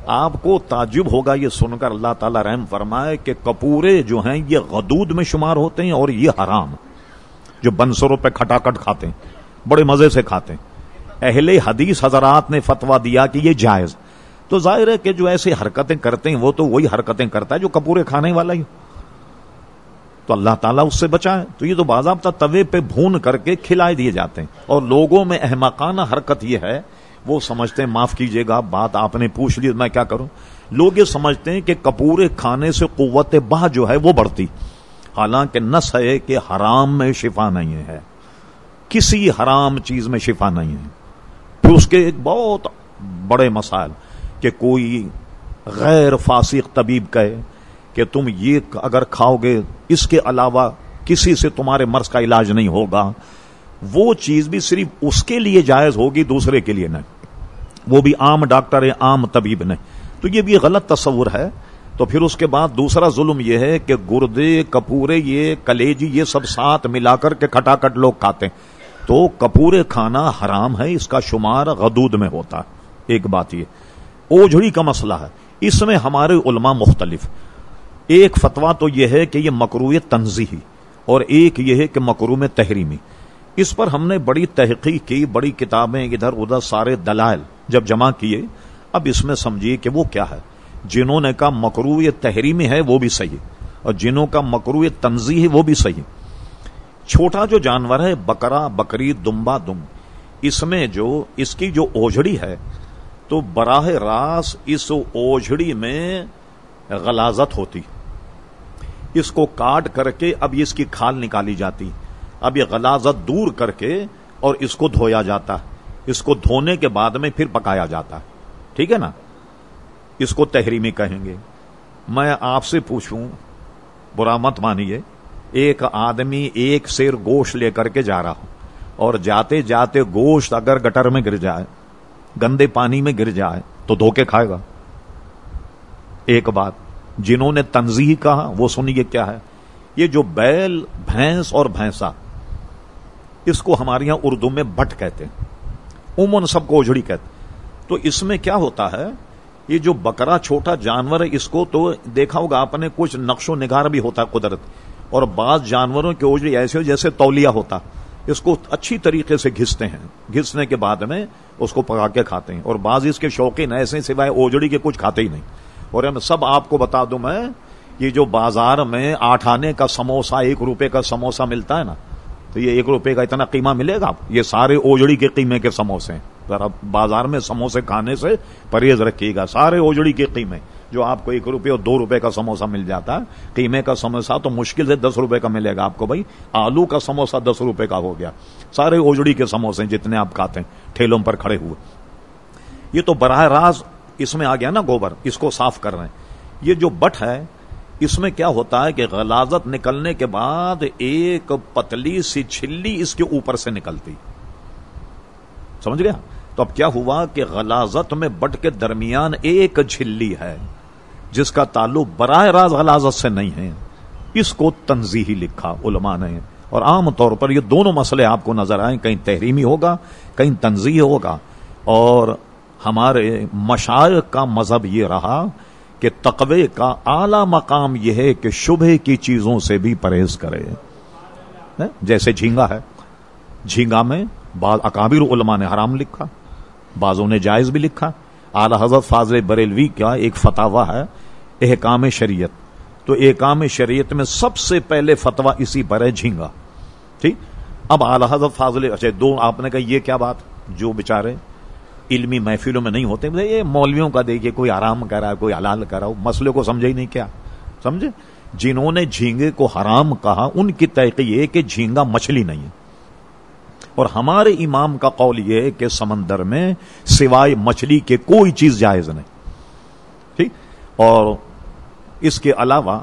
آپ کو تعجب ہوگا یہ سن کر، اللہ تعالی رحم فرمائے، کہ کپورے جو ہیں یہ غدود میں شمار ہوتے ہیں اور یہ حرام، جو بنسروں پہ کھٹاکٹ کھاتے ہیں، بڑے مزے سے کھاتے ہیں۔ اہل حدیث حضرات نے فتویٰ دیا کہ یہ جائز، تو ظاہر ہے کہ جو ایسی حرکتیں کرتے ہیں وہ تو وہی حرکتیں کرتا ہے جو کپورے کھانے والا ہی، تو اللہ تعالیٰ اس سے بچائے۔ تو یہ تو باضابطہ توے پہ بھون کر کے کھلائے دیے جاتے ہیں، اور لوگوں میں احمقانہ حرکت یہ ہے، وہ سمجھتے ہیں، معاف کیجئے گا بات آپ نے پوچھ لی میں کیا کروں، لوگ یہ سمجھتے ہیں کہ کپورے کھانے سے قوت بہ جو ہے وہ بڑھتی، حالانکہ نص ہے کہ حرام میں شفا نہیں ہے، کسی حرام چیز میں شفا نہیں ہے۔ پھر اس کے ایک بہت بڑے مسائل کہ کوئی غیر فاسق طبیب کہے کہ تم یہ اگر کھاؤ گے اس کے علاوہ کسی سے تمہارے مرض کا علاج نہیں ہوگا، وہ چیز بھی صرف اس کے لیے جائز ہوگی، دوسرے کے لیے نہیں، وہ بھی عام ڈاکٹر ہے، عام طبیب نہیں، تو یہ بھی غلط تصور ہے۔ تو پھر اس کے بعد دوسرا ظلم یہ ہے کہ گردے، کپورے، یہ کلیجی، یہ سب ساتھ ملا کر کے کھٹاکٹ لوگ کھاتے ہیں، تو کپورے کھانا حرام ہے، اس کا شمار غدود میں ہوتا ہے۔ ایک بات یہ اوجھڑی کا مسئلہ ہے، اس میں ہمارے علماء مختلف، ایک فتویٰ تو یہ ہے کہ یہ مکروہ تنزیہی، اور ایک یہ ہے کہ مکروہ تحریمی۔ اس پر ہم نے بڑی تحقیق کی، بڑی کتابیں ادھر ادھر، سارے دلائل جب جمع کیے، اب اس میں سمجھیے کہ وہ کیا ہے۔ جنہوں نے کہا مکروہ تحریمی ہے وہ بھی صحیح، اور جنہوں کا مکروہ تنزیہی وہ بھی صحیح۔ چھوٹا جو جانور ہے، بکرا، بکری، دمبا، اس میں جو اس کی جو اوجھڑی ہے، تو براہ راست اس اوجھڑی میں غلاظت ہوتی، اس کو کاٹ کر کے اب اس کی کھال نکالی جاتی، اب یہ غلاظت دور کر کے اور اس کو دھویا جاتا ہے، اس کو دھونے کے بعد میں پھر پکایا جاتا ہے، ٹھیک ہے نا، اس کو تحریمی کہیں گے۔ میں آپ سے پوچھوں، برا مت مانیے، ایک آدمی ایک سیر گوشت لے کر کے جا رہا ہو، اور جاتے جاتے گوشت اگر گٹر میں گر جائے، گندے پانی میں گر جائے، تو دھو کے کھائے گا؟ ایک بات جنہوں نے تنزیہ کہا وہ سنیے کیا ہے۔ یہ جو بیل، بھینس اور بھینسا، اس کو ہمارے یہاں اردو میں بٹ کہتے ہیں، عموماً سب کو اوجھڑی کہتے ہیں۔ تو اس میں کیا ہوتا ہے، یہ جو بکرا چھوٹا جانور ہے، اس کو تو دیکھا ہوگا آپ نے، کچھ نقش و نگار بھی ہوتا ہے قدرت، اور بعض جانوروں کی اوجھڑی ایسے ہو جیسے تولیہ ہوتا، اس کو اچھی طریقے سے گھستے ہیں، گھسنے کے بعد میں اس کو پکا کے کھاتے ہیں، اور بعض اس کے شوقین ایسے سوائے اوجھڑی کے کچھ کھاتے ہی نہیں۔ اور سب آپ کو بتا دوں میں، یہ جو بازار میں 8 آنے کا سموسہ، 1 روپے کا سموسہ ملتا ہے نا، تو یہ 1 روپے کا اتنا قیمہ ملے گا، یہ سارے اوجھڑی کے قیمے کے سموسے ہیں۔ ذرا بازار میں سموسے کھانے سے پرہیز رکھیے گا، سارے اوجھڑی کے قیمے، جو آپ کو 1 روپے اور 2 روپے کا سموسہ مل جاتا ہے، قیمے کا سموسہ تو مشکل سے 10 روپے کا ملے گا آپ کو۔ بھائی آلو کا سموسہ 10 روپے کا ہو گیا، سارے اوجھڑی کے سموسے جتنے آپ کھاتے ہیں ٹھیلوں پر کھڑے ہوئے۔ یہ تو براہ راست اس میں آ گیا نا گوبر، اس کو صاف کر رہے ہیں۔ یہ جو بٹ ہے، اس میں کیا ہوتا ہے کہ غلاظت نکلنے کے بعد ایک پتلی سی چھلی اس کے اوپر سے نکلتی، سمجھ گیا؟ تو اب کیا ہوا کہ غلاظت میں بٹ کے درمیان ایک جھلی ہے جس کا تعلق براہ راست غلاظت سے نہیں ہے، اس کو تنزیہی لکھا علماء نے۔ اور عام طور پر یہ دونوں مسئلے آپ کو نظر آئیں، کہیں تحریمی ہوگا، کہیں تنزیہی ہوگا۔ اور ہمارے مشائخ کا مذہب یہ رہا کہ تقوی کا اعلی مقام یہ ہے کہ شبہ کی چیزوں سے بھی پرہیز کرے، جیسے جھینگا ہے، جھینگا میں بعض اکابر علماء نے حرام لکھا، بعضوں نے جائز بھی لکھا۔ اعلی حضرت فاضل بریلوی کا ایک فتویٰ ہے احکام شریعت، تو احکام شریعت میں سب سے پہلے فتویٰ اسی پر ہے، جھینگا، ٹھیک۔ اب اعلی حضرت فاضل، اچھا دو آپ نے کہا یہ کیا بات، جو بیچارے علمی محفلوں میں نہیں ہوتے، یہ مولویوں کا دیکھیے، کوئی حرام کر رہا ہے، کوئی حلال کر رہا ہو، مسئلے کو سمجھے ہی نہیں، کیا سمجھے؟ جنہوں نے جھینگے کو حرام کہا ان کی تحقیق یہ کہ جھینگا مچھلی نہیں ہے، اور ہمارے امام کا قول یہ ہے کہ سمندر میں سوائے مچھلی کے کوئی چیز جائز نہیں، ٹھیک۔ اور اس کے علاوہ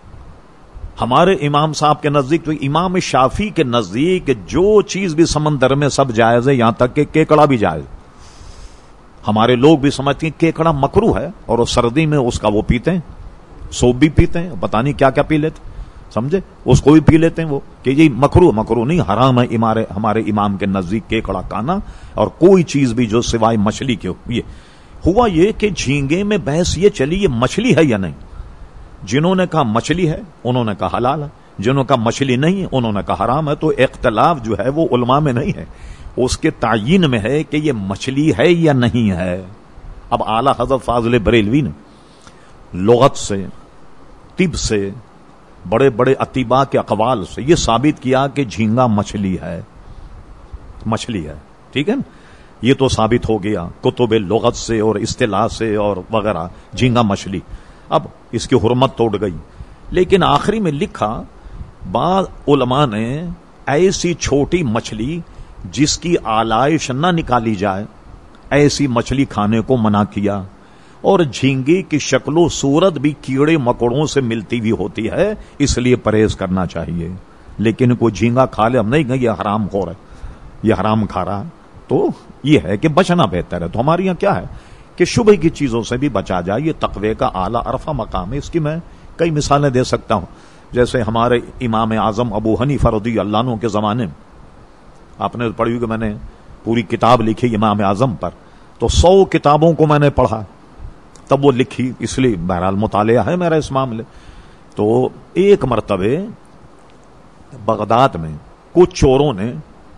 ہمارے امام صاحب کے نزدیک، تو امام شافعی کے نزدیک جو چیز بھی سمندر میں سب جائز ہے، یہاں تک کہ کیکڑا بھی جائز۔ ہمارے لوگ بھی سمجھتے ہیں کیکڑا مکروہ ہے، اور سردی میں اس کا وہ پیتے ہیں، سوپ بھی پیتے ہیں، پتہ نہیں کیا کیا پی لیتے، سمجھے، اس کو بھی پی لیتے ہیں وہ، کہ یہ مکروہ نہیں، حرام ہے ہمارے امام کے نزدیک کیکڑا کھانا، اور کوئی چیز بھی جو سوائے مچھلی کے ہوئی۔ ہوا یہ کہ جھینگے میں بحث یہ چلی یہ مچھلی ہے یا نہیں. جنہوں نے کہا مچھلی ہے انہوں نے کہا حلال ہے، جنہوں نے کہا مچھلی نہیں ہے انہوں نے کہا حرام ہے. تو اختلاف جو ہے وہ علماء میں نہیں ہے، اس کے تعین میں ہے کہ یہ مچھلی ہے یا نہیں ہے. اب اعلی حضرت فاضل بریلوی نے لغت سے، طب سے، بڑے بڑے اطباء کے اقوال سے یہ ثابت کیا کہ جھینگا مچھلی ہے، مچھلی ہے. ٹھیک ہے نا، یہ تو ثابت ہو گیا کتب لغت سے اور اصطلاح سے اور وغیرہ، جھینگا مچھلی. اب اس کی حرمت توڑ گئی. لیکن آخری میں لکھا بعض علماء نے ایسی چھوٹی مچھلی جس کی آلائش نہ نکالی جائے ایسی مچھلی کھانے کو منع کیا. اور جھینگے کی شکل و صورت بھی کیڑے مکوڑوں سے ملتی ہوئی ہوتی ہے، اس لیے پرہیز کرنا چاہیے. لیکن کوئی جھینگا کھا لے، ہم نہیں کہ یہ حرام خور ہے، یہ حرام کھا رہا ہے، تو یہ ہے کہ بچنا بہتر ہے. تو ہمارے یہاں کیا ہے کہ شبہ کی چیزوں سے بھی بچا جائے. یہ تقوی کا اعلیٰ عرفہ مقام ہے. اس کی میں کئی مثالیں دے سکتا ہوں. جیسے ہمارے امام اعظم ابو حنیفہ رضی اللہ عنہ کے زمانے میں، آپ نے پڑھی ہوئی کہ میں نے پوری کتاب لکھی امام اعظم پر، تو 100 کتابوں کو میں نے پڑھا تب وہ لکھی، اس لیے بہرحال مطالعہ ہے میرا اس معاملے. تو ایک مرتبہ بغداد میں کچھ چوروں نے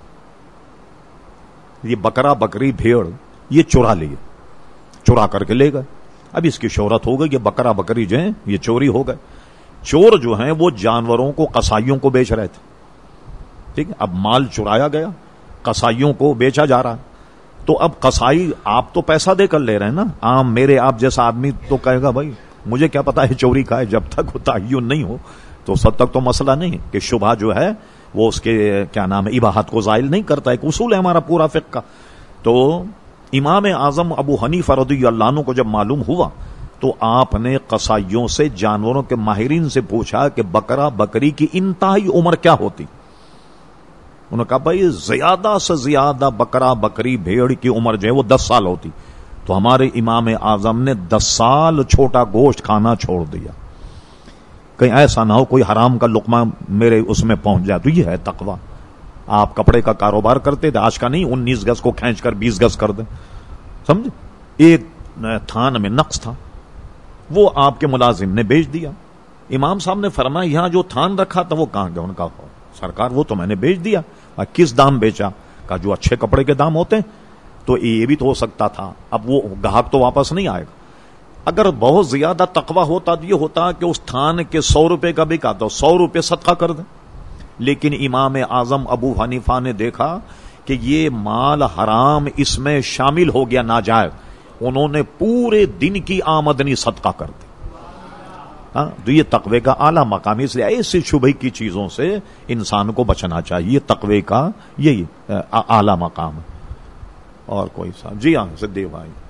یہ بکرا بکری بھیڑ یہ چرا لیے، چرا کر کے لے گئے. اب اس کی شہرت ہو گئی کہ بکرا بکری جو ہیں یہ چوری ہو گئے. چور جو ہیں وہ جانوروں کو قصائیوں کو بیچ رہے تھے. ٹھیک ہے، اب مال چرایا گیا، قصائیوں کو بیچا جا رہا. تو اب قصائی آپ تو پیسہ دے کر لے رہے ہیں نا، عام میرے آپ جیسا آدمی تو کہے گا بھائی مجھے کیا پتا ہے چوری کا ہے. جب تک وہ تعین نہیں ہو تو سب تک تو مسئلہ نہیں کہ شبہ جو ہے وہ اس کے کیا نام ہے اباحت کو زائل نہیں کرتا. ایک اصول ہے ہمارا پورا فقہ کا. تو امام اعظم ابو حنیفہ رضی اللہ عنہ کو جب معلوم ہوا تو آپ نے قصائیوں سے، جانوروں کے ماہرین سے پوچھا کہ بکرا بکری کی انتہائی عمر کیا ہوتی. انہوں نے کہا بھائی زیادہ سے زیادہ بکرا بکری بھیڑ کی عمر جو ہے وہ 10 سال ہوتی. تو ہمارے امام اعظم نے 10 سال چھوٹا گوشت کھانا چھوڑ دیا. کہیں ایسا نہ ہو کوئی حرام کا لقمہ میرے اس میں پہنچ جائے. تو یہ ہے تقوی. آپ کپڑے کا کاروبار کرتے تھے، آج کا نہیں، 19 گز کو کھینچ کر 20 گز کر دیں. سمجھے، ایک تھان میں نقص تھا، وہ آپ کے ملازم نے بیچ دیا. امام صاحب نے فرمایا یہاں جو تھان رکھا تھا وہ کہاں گیا؟ ان کا سرکار وہ تو میں نے بیچ دیا. کس دام بیچا؟ کہا جو اچھے کپڑے کے دام ہوتے ہیں. تو یہ بھی تو ہو سکتا تھا، اب وہ گاہک تو واپس نہیں آئے گا. اگر بہت زیادہ تقوی ہوتا تو یہ ہوتا کہ اس تھان کے 100 روپے کا بکا تو 100 روپے صدقہ کر دیں. لیکن امام اعظم ابو حنیفہ نے دیکھا کہ یہ مال حرام اس میں شامل ہو گیا، ناجائز. انہوں نے پورے دن کی آمدنی صدقہ کر دی. تو یہ تقوی کا اعلیٰ مقام. اس لیے ایسی شبہ کی چیزوں سے انسان کو بچنا چاہیے. تقوی کا یہی اعلیٰ مقام ہے. اور کوئی صاحب؟ جی ہاں صدیق بھائی.